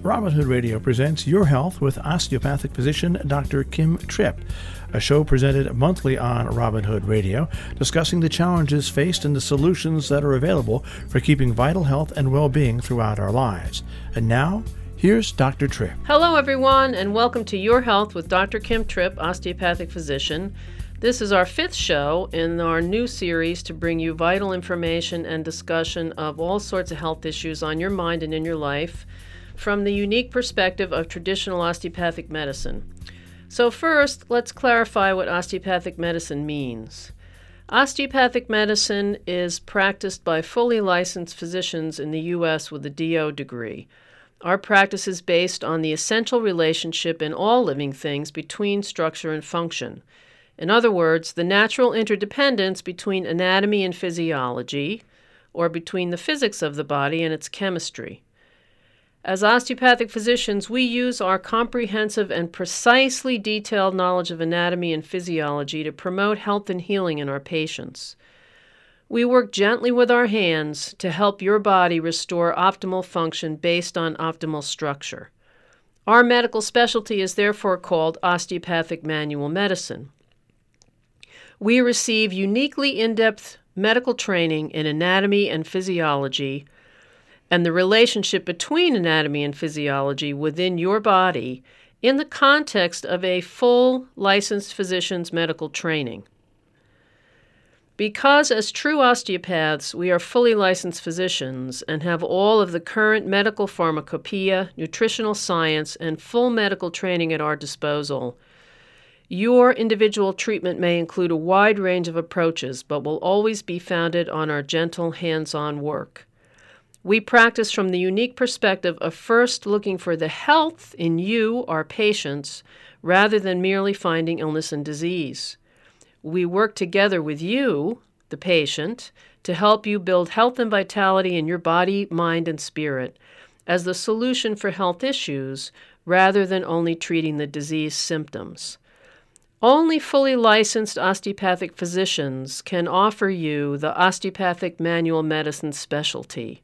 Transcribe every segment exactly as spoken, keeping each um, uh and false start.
Robin Hood Radio presents Your Health with osteopathic physician Doctor Kim Tripp, a show presented monthly on Robin Hood Radio, discussing the challenges faced and the solutions that are available for keeping vital health and well-being throughout our lives. And now, here's Doctor Tripp. Hello, everyone, and welcome to Your Health with Doctor Kim Tripp, osteopathic physician. This is our fifth show in our new series to bring you vital information and discussion of all sorts of health issues on your mind and in your life from the unique perspective of traditional osteopathic medicine. So first, let's clarify what osteopathic medicine means. Osteopathic medicine is practiced by fully licensed physicians in the U S with a D O degree. Our practice is based on the essential relationship in all living things between structure and function. In other words, the natural interdependence between anatomy and physiology, or between the physics of the body and its chemistry. As osteopathic physicians, we use our comprehensive and precisely detailed knowledge of anatomy and physiology to promote health and healing in our patients. We work gently with our hands to help your body restore optimal function based on optimal structure. Our medical specialty is therefore called osteopathic manual medicine. We receive uniquely in-depth medical training in anatomy and physiology and the relationship between anatomy and physiology within your body in the context of a full licensed physician's medical training. Because as true osteopaths, we are fully licensed physicians and have all of the current medical pharmacopoeia, nutritional science, and full medical training at our disposal, your individual treatment may include a wide range of approaches, but will always be founded on our gentle, hands-on work. We practice from the unique perspective of first looking for the health in you, our patients, rather than merely finding illness and disease. We work together with you, the patient, to help you build health and vitality in your body, mind, and spirit as the solution for health issues rather than only treating the disease symptoms. Only fully licensed osteopathic physicians can offer you the osteopathic manual medicine specialty.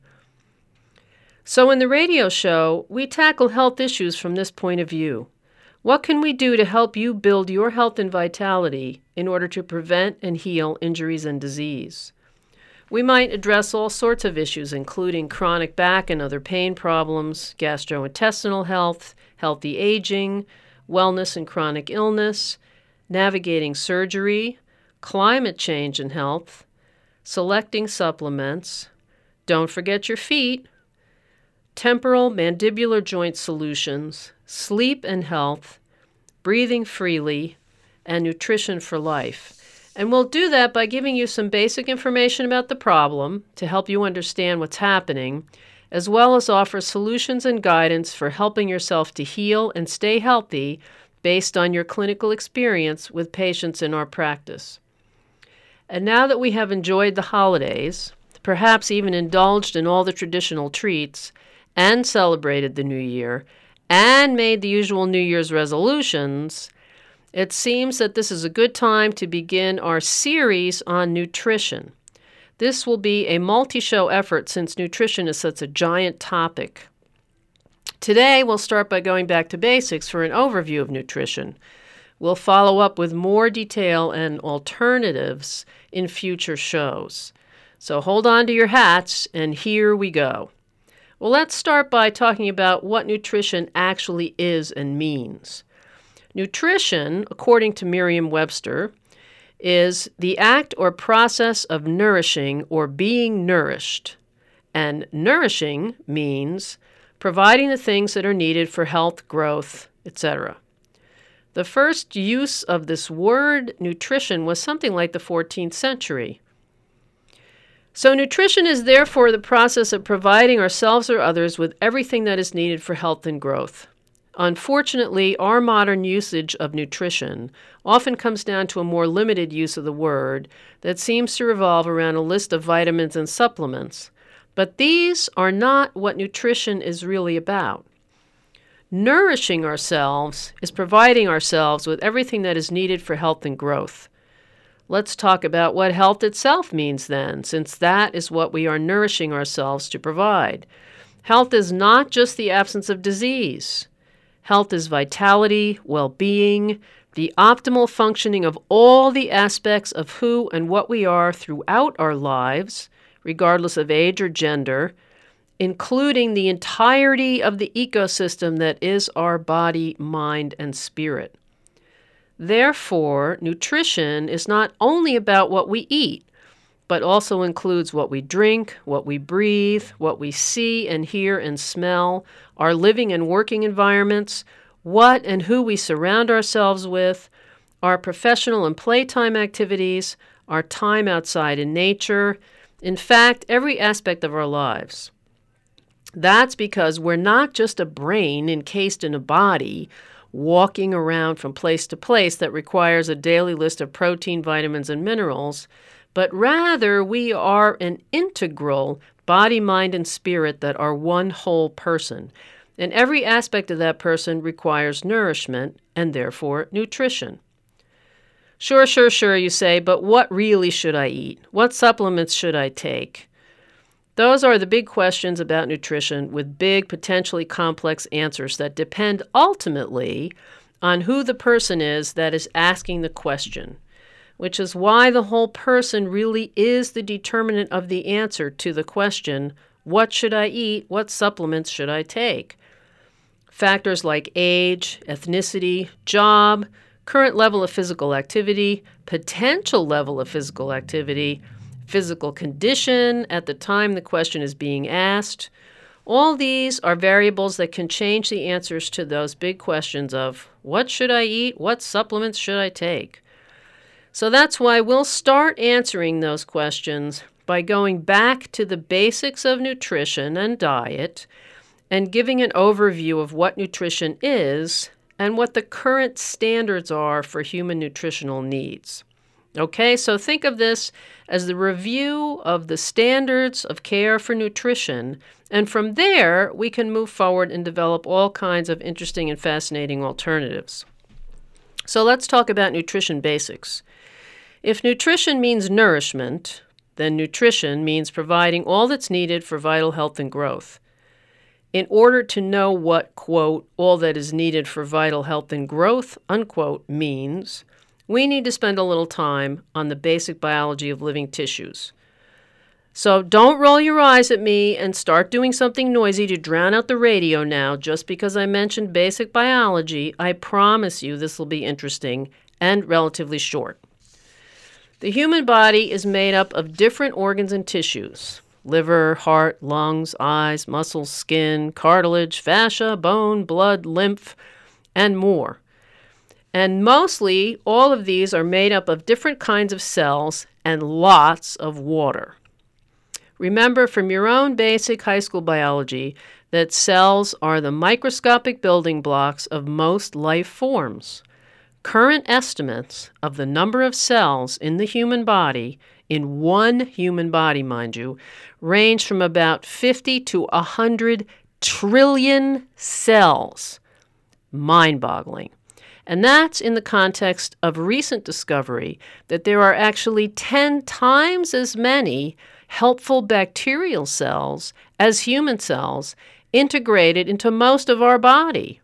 So in the radio show, we tackle health issues from this point of view. What can we do to help you build your health and vitality in order to prevent and heal injuries and disease? We might address all sorts of issues, including chronic back and other pain problems, gastrointestinal health, healthy aging, wellness and chronic illness, navigating surgery, climate change and health, selecting supplements, don't forget your feet, temporal mandibular joint solutions, sleep and health, breathing freely, and nutrition for life. And we'll do that by giving you some basic information about the problem to help you understand what's happening, as well as offer solutions and guidance for helping yourself to heal and stay healthy based on your clinical experience with patients in our practice. And now that we have enjoyed the holidays, perhaps even indulged in all the traditional treats, and celebrated the new year, and made the usual New Year's resolutions, it seems that this is a good time to begin our series on nutrition. This will be a multi-show effort since nutrition is such a giant topic. Today, we'll start by going back to basics for an overview of nutrition. We'll follow up with more detail and alternatives in future shows. So hold on to your hats, and here we go. Well, let's start by talking about what nutrition actually is and means. Nutrition, according to Merriam-Webster, is the act or process of nourishing or being nourished. And nourishing means providing the things that are needed for health, growth, et cetera. The first use of this word, nutrition, was something like the fourteenth century. So nutrition is therefore the process of providing ourselves or others with everything that is needed for health and growth. Unfortunately, our modern usage of nutrition often comes down to a more limited use of the word that seems to revolve around a list of vitamins and supplements. But these are not what nutrition is really about. Nourishing ourselves is providing ourselves with everything that is needed for health and growth. Let's talk about what health itself means then, since that is what we are nourishing ourselves to provide. Health is not just the absence of disease. Health is vitality, well-being, the optimal functioning of all the aspects of who and what we are throughout our lives, regardless of age or gender, including the entirety of the ecosystem that is our body, mind, and spirit. Therefore, nutrition is not only about what we eat, but also includes what we drink, what we breathe, what we see and hear and smell, our living and working environments, what and who we surround ourselves with, our professional and playtime activities, our time outside in nature, in fact, every aspect of our lives. That's because we're not just a brain encased in a body, walking around from place to place that requires a daily list of protein, vitamins, and minerals, but rather we are an integral body, mind, and spirit that are one whole person. And every aspect of that person requires nourishment and therefore nutrition. Sure, sure, sure, you say, but what really should I eat? What supplements should I take? Those are the big questions about nutrition with big, potentially complex answers that depend ultimately on who the person is that is asking the question, which is why the whole person really is the determinant of the answer to the question, what should I eat? What supplements should I take? Factors like age, ethnicity, job, current level of physical activity, potential level of physical activity, physical condition at the time the question is being asked. All these are variables that can change the answers to those big questions of what should I eat? What supplements should I take? So that's why we'll start answering those questions by going back to the basics of nutrition and diet and giving an overview of what nutrition is and what the current standards are for human nutritional needs. Okay, so think of this as the review of the standards of care for nutrition, and from there we can move forward and develop all kinds of interesting and fascinating alternatives. So let's talk about nutrition basics. If nutrition means nourishment, then nutrition means providing all that's needed for vital health and growth. In order to know what, quote, all that is needed for vital health and growth, unquote, means, we need to spend a little time on the basic biology of living tissues. So don't roll your eyes at me and start doing something noisy to drown out the radio now just because I mentioned basic biology. I promise you this will be interesting and relatively short. The human body is made up of different organs and tissues: liver, heart, lungs, eyes, muscles, skin, cartilage, fascia, bone, blood, lymph, and more. And mostly, all of these are made up of different kinds of cells and lots of water. Remember from your own basic high school biology that cells are the microscopic building blocks of most life forms. Current estimates of the number of cells in the human body, in one human body, mind you, range from about fifty to one hundred trillion cells. Mind-boggling. And that's in the context of recent discovery that there are actually ten times as many helpful bacterial cells as human cells integrated into most of our body.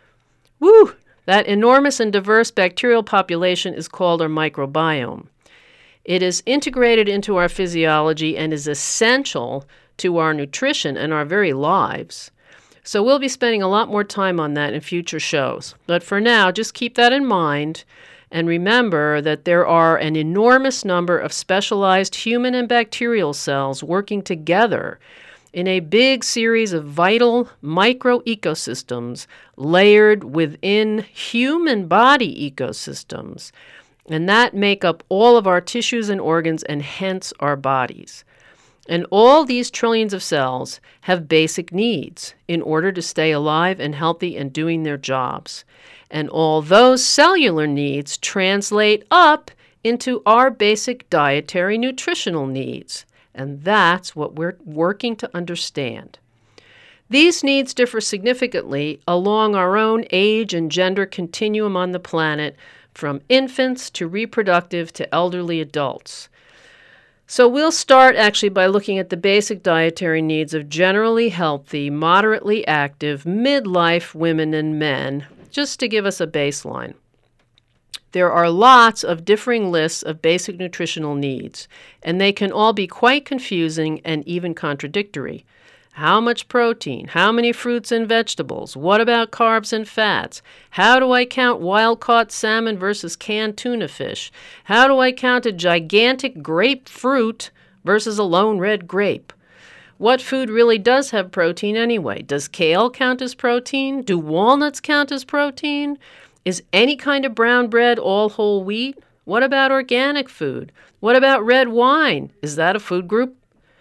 Woo! That enormous and diverse bacterial population is called our microbiome. It is integrated into our physiology and is essential to our nutrition and our very lives. So we'll be spending a lot more time on that in future shows. But for now, just keep that in mind and remember that there are an enormous number of specialized human and bacterial cells working together in a big series of vital microecosystems layered within human body ecosystems, and that make up all of our tissues and organs and hence our bodies. And all these trillions of cells have basic needs in order to stay alive and healthy and doing their jobs. And all those cellular needs translate up into our basic dietary nutritional needs. And that's what we're working to understand. These needs differ significantly along our own age and gender continuum on the planet, from infants to reproductive to elderly adults. So we'll start actually by looking at the basic dietary needs of generally healthy, moderately active, midlife women and men, just to give us a baseline. There are lots of differing lists of basic nutritional needs, and they can all be quite confusing and even contradictory. How much protein? How many fruits and vegetables? What about carbs and fats? How do I count wild-caught salmon versus canned tuna fish? How do I count a gigantic grapefruit versus a lone red grape? What food really does have protein anyway? Does kale count as protein? Do walnuts count as protein? Is any kind of brown bread all whole wheat? What about organic food? What about red wine? Is that a food group?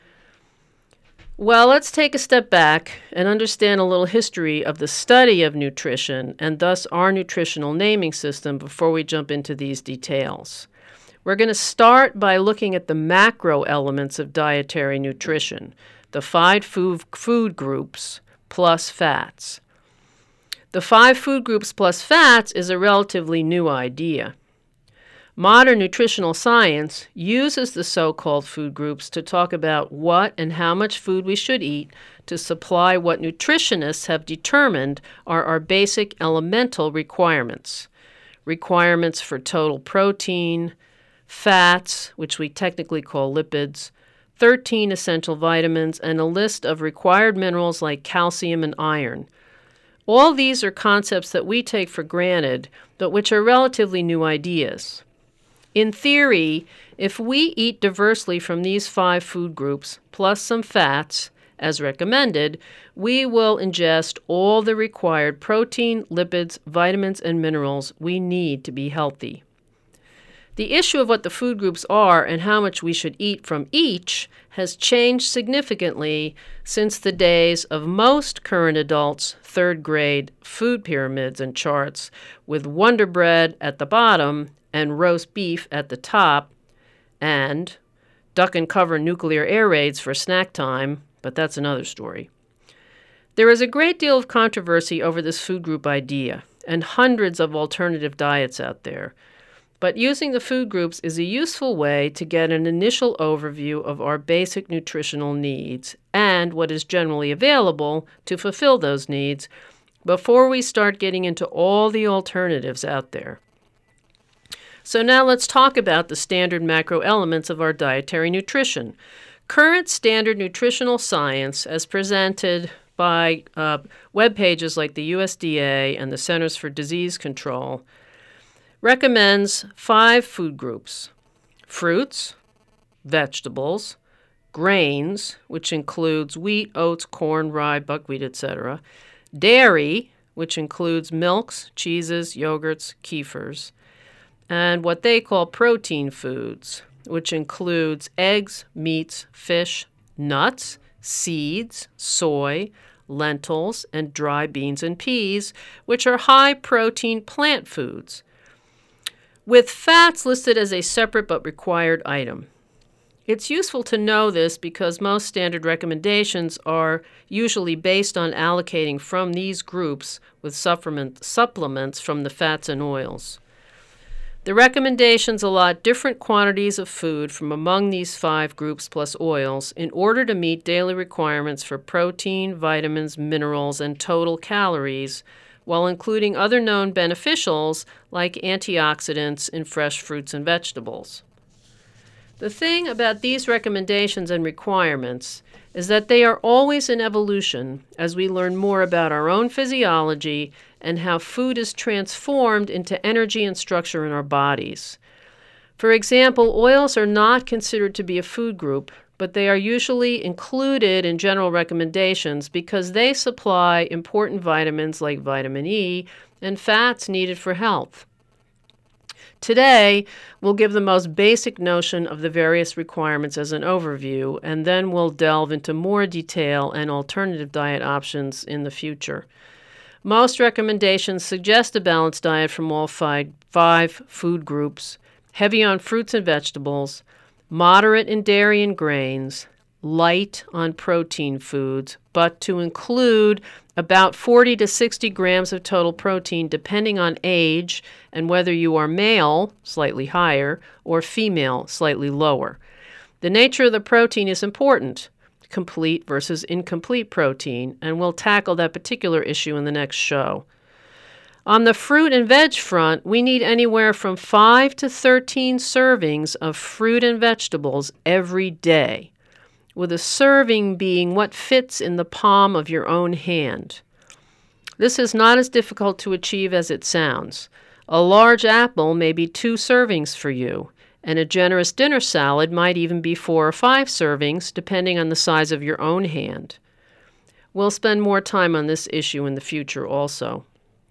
Well, let's take a step back and understand a little history of the study of nutrition and thus our nutritional naming system before we jump into these details. We're going to start by looking at the macro elements of dietary nutrition, the five food, food groups plus fats. The five food groups plus fats is a relatively new idea. Modern nutritional science uses the so-called food groups to talk about what and how much food we should eat to supply what nutritionists have determined are our basic elemental requirements. Requirements for total protein, fats, which we technically call lipids, thirteen essential vitamins, and a list of required minerals like calcium and iron. All these are concepts that we take for granted, but which are relatively new ideas. In theory, if we eat diversely from these five food groups, plus some fats, as recommended, we will ingest all the required protein, lipids, vitamins, and minerals we need to be healthy. The issue of what the food groups are and how much we should eat from each has changed significantly since the days of most current adults' third grade food pyramids and charts, with Wonder Bread at the bottom and roast beef at the top, and duck and cover nuclear air raids for snack time, but that's another story. There is a great deal of controversy over this food group idea, and hundreds of alternative diets out there. But using the food groups is a useful way to get an initial overview of our basic nutritional needs and what is generally available to fulfill those needs before we start getting into all the alternatives out there. So now let's talk about the standard macro elements of our dietary nutrition. Current standard nutritional science, as presented by uh, web pages like the U S D A and the Centers for Disease Control, recommends five food groups: fruits, vegetables, grains, which includes wheat, oats, corn, rye, buckwheat, et cetera, dairy, which includes milks, cheeses, yogurts, kefirs, and what they call protein foods, which includes eggs, meats, fish, nuts, seeds, soy, lentils, and dry beans and peas, which are high-protein plant foods, with fats listed as a separate but required item. It's useful to know this because most standard recommendations are usually based on allocating from these groups with supplement, supplements from the fats and oils. The recommendations allot different quantities of food from among these five groups plus oils in order to meet daily requirements for protein, vitamins, minerals, and total calories, while including other known beneficials like antioxidants in fresh fruits and vegetables. The thing about these recommendations and requirements is that they are always in evolution as we learn more about our own physiology and how food is transformed into energy and structure in our bodies. For example, oils are not considered to be a food group, but they are usually included in general recommendations because they supply important vitamins like vitamin E and fats needed for health. Today, we'll give the most basic notion of the various requirements as an overview, and then we'll delve into more detail and alternative diet options in the future. Most recommendations suggest a balanced diet from all five, five food groups, heavy on fruits and vegetables, moderate in dairy and grains, light on protein foods, but to include about forty to sixty grams of total protein depending on age and whether you are male, slightly higher, or female, slightly lower. The nature of the protein is important, complete versus incomplete protein, and we'll tackle that particular issue in the next show. On the fruit and veg front, we need anywhere from five to thirteen servings of fruit and vegetables every day, with a serving being what fits in the palm of your own hand. This is not as difficult to achieve as it sounds. A large apple may be two servings for you, and a generous dinner salad might even be four or five servings, depending on the size of your own hand. We'll spend more time on this issue in the future also.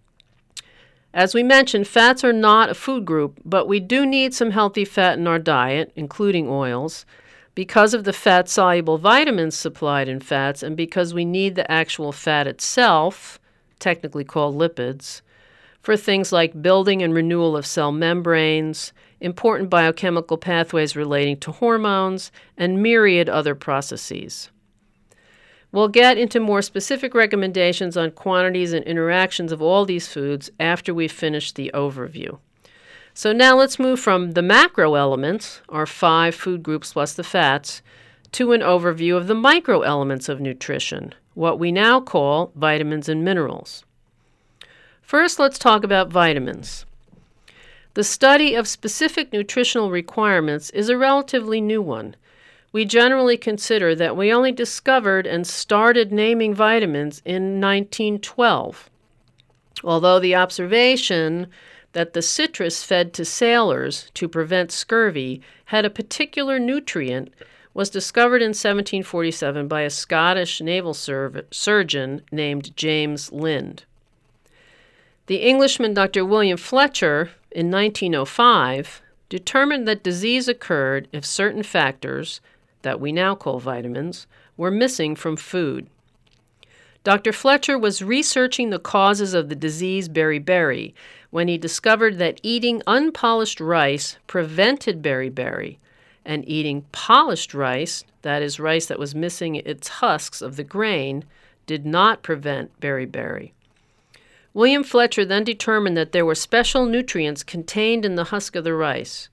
As we mentioned, fats are not a food group, but we do need some healthy fat in our diet, including oils, because of the fat-soluble vitamins supplied in fats and because we need the actual fat itself, technically called lipids, for things like building and renewal of cell membranes, important biochemical pathways relating to hormones, and myriad other processes. We'll get into more specific recommendations on quantities and interactions of all these foods after we've finished the overview. So now let's move from the macro elements, our five food groups plus the fats, to an overview of the micro elements of nutrition, what we now call vitamins and minerals. First, let's talk about vitamins. The study of specific nutritional requirements is a relatively new one. We generally consider that we only discovered and started naming vitamins in nineteen twelve, although the observation that the citrus fed to sailors to prevent scurvy had a particular nutrient was discovered in seventeen forty-seven by a Scottish naval sur- surgeon named James Lind. The Englishman Doctor William Fletcher, in nineteen oh five, determined that disease occurred if certain factors, that we now call vitamins, were missing from food. Doctor Fletcher was researching the causes of the disease beriberi when he discovered that eating unpolished rice prevented beriberi, and eating polished rice, that is, rice that was missing its husks of the grain, did not prevent beriberi. William Fletcher then determined that there were special nutrients contained in the husk of the rice.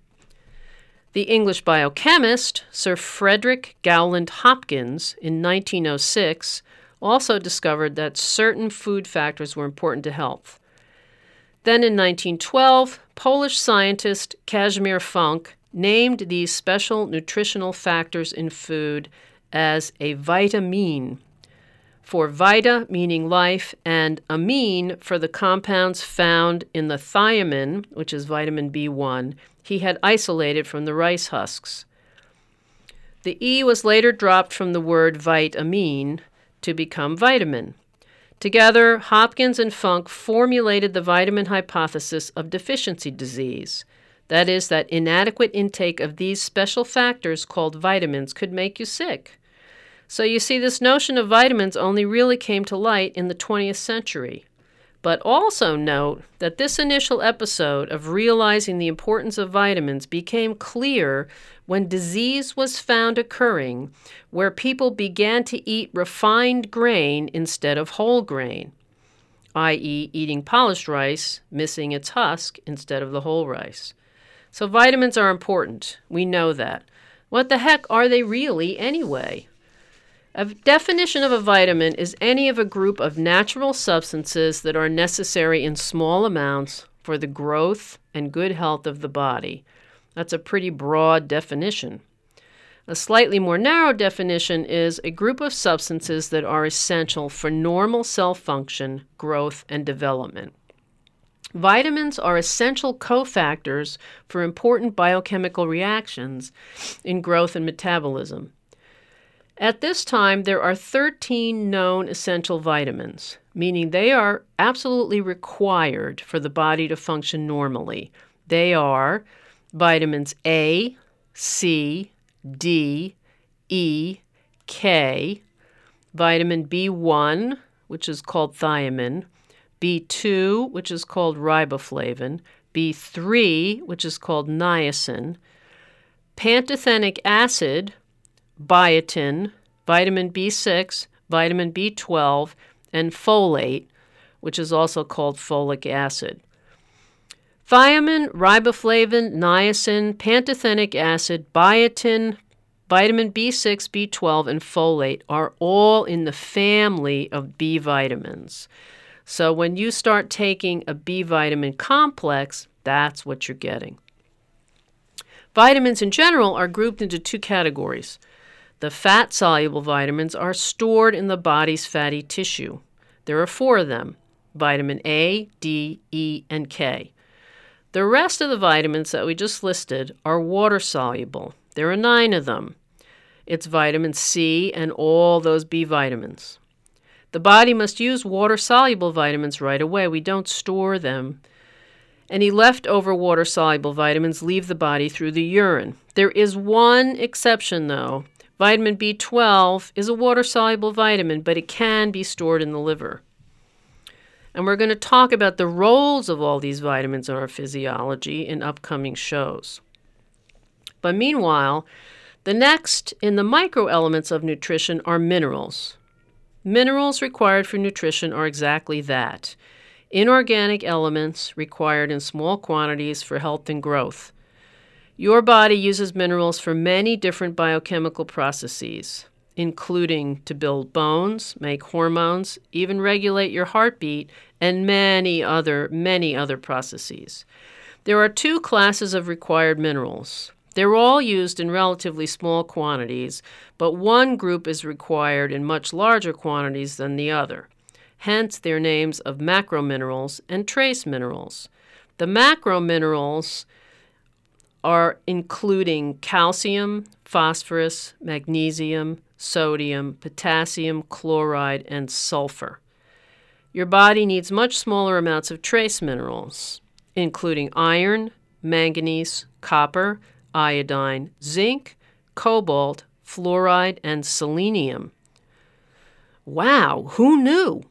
The English biochemist, Sir Frederick Gowland Hopkins, in nineteen oh six, also discovered that certain food factors were important to health. Then in nineteen twelve, Polish scientist Casimir Funk named these special nutritional factors in food as a vitamine, for vita meaning life and amine for the compounds found in the thiamine, which is vitamin B one, he had isolated from the rice husks. The E was later dropped from the word vitamine to become vitamin. Together, Hopkins and Funk formulated the vitamin hypothesis of deficiency disease. That is, that inadequate intake of these special factors called vitamins could make you sick. So you see, this notion of vitamins only really came to light in the twentieth century. But also note that this initial episode of realizing the importance of vitamins became clear when disease was found occurring where people began to eat refined grain instead of whole grain, that is eating polished rice, missing its husk instead of the whole rice. So vitamins are important. We know that. What the heck are they really anyway? A definition of a vitamin is any of a group of natural substances that are necessary in small amounts for the growth and good health of the body. That's a pretty broad definition. A slightly more narrow definition is a group of substances that are essential for normal cell function, growth, and development. Vitamins are essential cofactors for important biochemical reactions in growth and metabolism. At this time, there are thirteen known essential vitamins, meaning they are absolutely required for the body to function normally. They are vitamins A, C, D, E, K, vitamin B one, which is called thiamine, B two, which is called riboflavin, B three, which is called niacin, pantothenic acid, biotin, vitamin B six, vitamin B twelve, and folate, which is also called folic acid. Thiamine, riboflavin, niacin, pantothenic acid, biotin, Vitamin B six, B twelve, and folate are all in the family of B vitamins. So when you start taking a B vitamin complex, that's what you're getting. Vitamins in general are grouped into two categories. The fat-soluble vitamins are stored in the body's fatty tissue. There are four of them: vitamin A, D, E, and K. The rest of the vitamins that we just listed are water-soluble. There are nine of them. It's vitamin C and all those B vitamins. The body must use water-soluble vitamins right away. We don't store them. Any leftover water-soluble vitamins leave the body through the urine. There is one exception, though. Vitamin B twelve is a water-soluble vitamin, but it can be stored in the liver. And we're going to talk about the roles of all these vitamins in our physiology in upcoming shows. But meanwhile, the next in the microelements of nutrition are minerals. Minerals required for nutrition are exactly that: inorganic elements required in small quantities for health and growth. Your body uses minerals for many different biochemical processes, including to build bones, make hormones, even regulate your heartbeat, and many other, many other processes. There are two classes of required minerals. They're all used in relatively small quantities, but one group is required in much larger quantities than the other. Hence their names of macrominerals and trace minerals. The macrominerals are including calcium, phosphorus, magnesium, sodium, potassium, chloride, and sulfur. Your body needs much smaller amounts of trace minerals, including iron, manganese, copper, iodine, zinc, cobalt, fluoride, and selenium. Wow, who knew?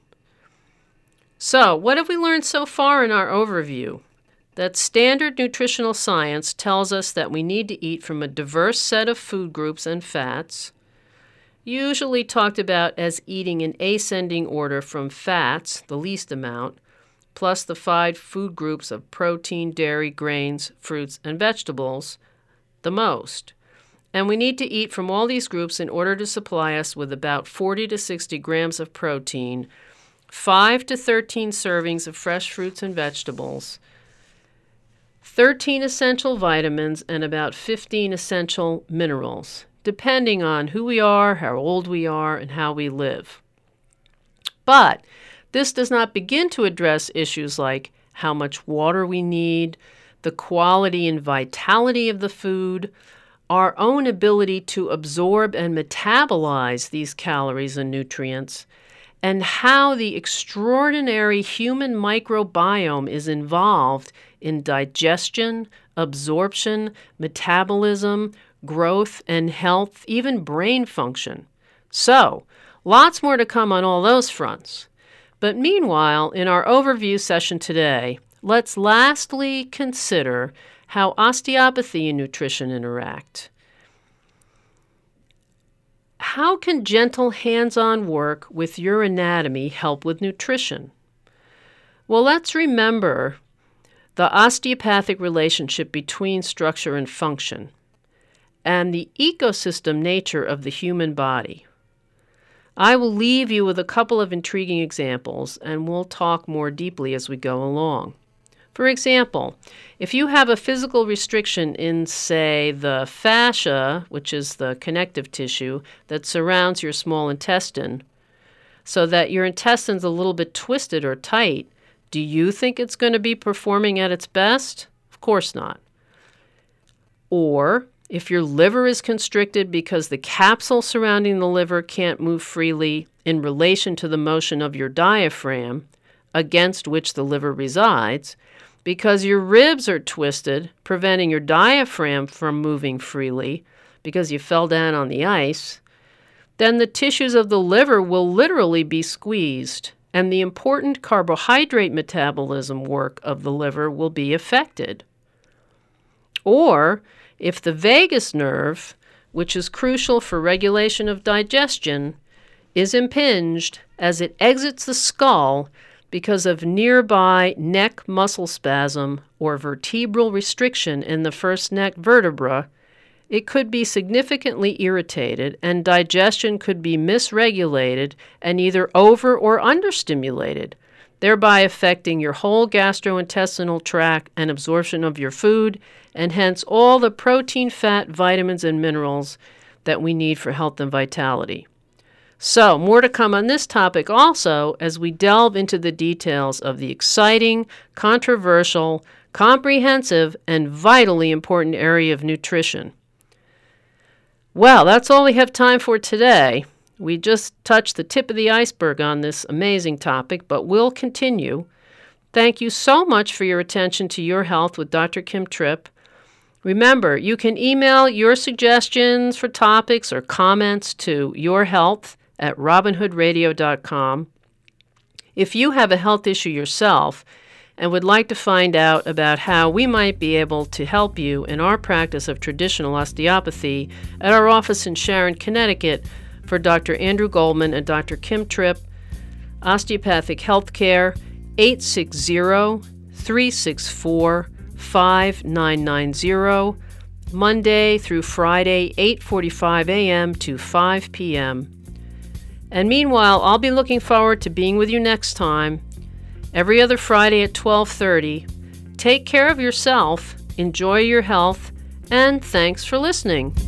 So, what have we learned so far in our overview? That standard nutritional science tells us that we need to eat from a diverse set of food groups and fats, usually talked about as eating in ascending order from fats, the least amount, plus the five food groups of protein, dairy, grains, fruits, and vegetables, the most. And we need to eat from all these groups in order to supply us with about forty to sixty grams of protein, five to thirteen servings of fresh fruits and vegetables, thirteen essential vitamins, and about fifteen essential minerals, depending on who we are, how old we are, and how we live. But this does not begin to address issues like how much water we need, the quality and vitality of the food, our own ability to absorb and metabolize these calories and nutrients, and how the extraordinary human microbiome is involved in digestion, absorption, metabolism, growth, and health, even brain function. So, lots more to come on all those fronts. But meanwhile, in our overview session today, let's lastly consider how osteopathy and nutrition interact. How can gentle hands-on work with your anatomy help with nutrition? Well, let's remember the osteopathic relationship between structure and function and the ecosystem nature of the human body. I will leave you with a couple of intriguing examples, and we'll talk more deeply as we go along. For example, if you have a physical restriction in, say, the fascia, which is the connective tissue that surrounds your small intestine, so that your intestine's a little bit twisted or tight, do you think it's going to be performing at its best? Of course not. Or if your liver is constricted because the capsule surrounding the liver can't move freely in relation to the motion of your diaphragm, against which the liver resides, because your ribs are twisted, preventing your diaphragm from moving freely because you fell down on the ice, then the tissues of the liver will literally be squeezed, and the important carbohydrate metabolism work of the liver will be affected. Or, if the vagus nerve, which is crucial for regulation of digestion, is impinged as it exits the skull because of nearby neck muscle spasm or vertebral restriction in the first neck vertebra, it could be significantly irritated, and digestion could be misregulated and either over or understimulated, thereby affecting your whole gastrointestinal tract and absorption of your food, and hence all the protein, fat, vitamins, and minerals that we need for health and vitality. So, more to come on this topic also as we delve into the details of the exciting, controversial, comprehensive, and vitally important area of nutrition. Well, that's all we have time for today. We just touched the tip of the iceberg on this amazing topic, but we'll continue. Thank you so much for your attention to Your Health with Doctor Kim Tripp. Remember, you can email your suggestions for topics or comments to yourhealth at robin hood radio dot com. If you have a health issue yourself and would like to find out about how we might be able to help you in our practice of traditional osteopathy at our office in Sharon, Connecticut, for Doctor Andrew Goldman and Doctor Kim Tripp, Osteopathic Healthcare, eight six zero, three six four, five nine nine zero, Monday through Friday, eight forty-five a.m. to five p.m. And meanwhile, I'll be looking forward to being with you next time, every other Friday at twelve thirty. Take care of yourself, enjoy your health, and thanks for listening.